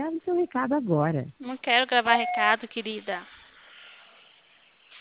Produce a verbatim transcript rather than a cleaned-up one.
grave seu recado agora. Não quero gravar recado, querida.